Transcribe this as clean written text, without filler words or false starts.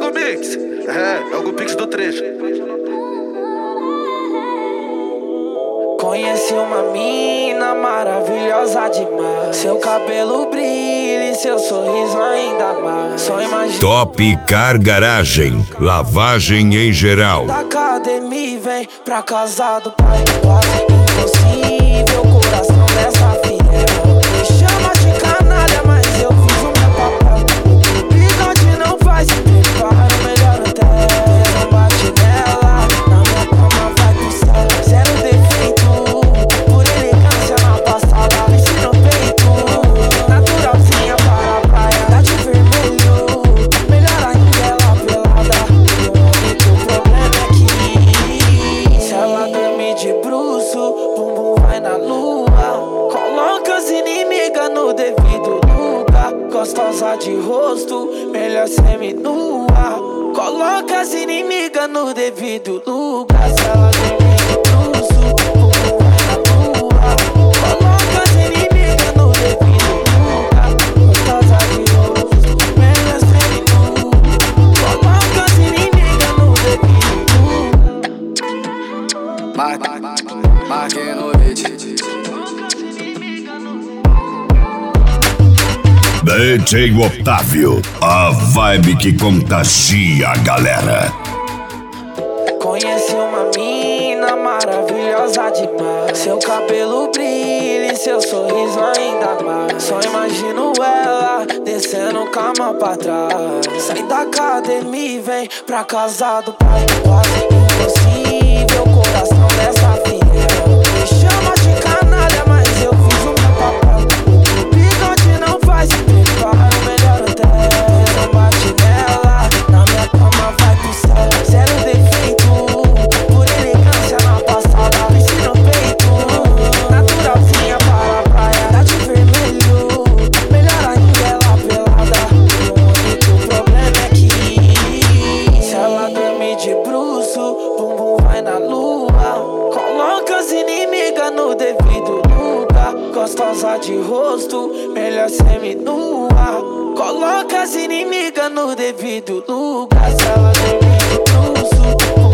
o mix. É o Pix do trecho. Conheci uma mina maravilhosa demais. Seu cabelo brilha e seu sorriso ainda mais. Só imagina. Top Car Garagem, lavagem em geral. Da academia vem pra casa do pai. Quase impossível, coração dessa fiel. Me chama de canalha, mas eu fiz o meu papel. O bigode não faz, prepara melhor até. Não bate nela, na minha cama vai pro céu. Zero defeito, por elegância na passada. Vence no peito, naturalzinha para a praia. Tá de vermelho, melhor ainda ela pelada. O único problema é que se ela dormir de bruço, bumbum vai na lua. Coloca as inimigas no devido lugar. Gostosa de rosto, melhor seminua. Coloca as inimigas no devido lugar. Se ela dormir de bruço, bumbum vai na lua. Coloca as inimigas no devido lugar. Gostosa de rosto, melhor seminua. Coloca as inimigas no devido lugar. Marquinovic. DJ Otávio, a vibe que contagia a galera. Conheci uma mina maravilhosa demais. Seu cabelo brilha e seu sorriso ainda mais. Só imagino ela descendo cama pra trás. Sai da academia e vem pra casa do pai. Quase impossível, coração dessa fiel. Me chama de canalha, mas eu fiz o meu papel. O bigode não faz, prepara o melhor até. Não bate nela, na minha cama vai pro céu. Zero defeito, por elegância na passada. Vence no peito, naturalzinha para a praia. Tá de vermelho, melhor ainda ela pelada. O único problema é que se ela dormir de bruço, bumbum vai na lua. Coloca as inimigas no devido lugar. Gostosa de rosto, melhor seminua. Coloca as inimigas no devido lugar. Se ela dormir de bruço,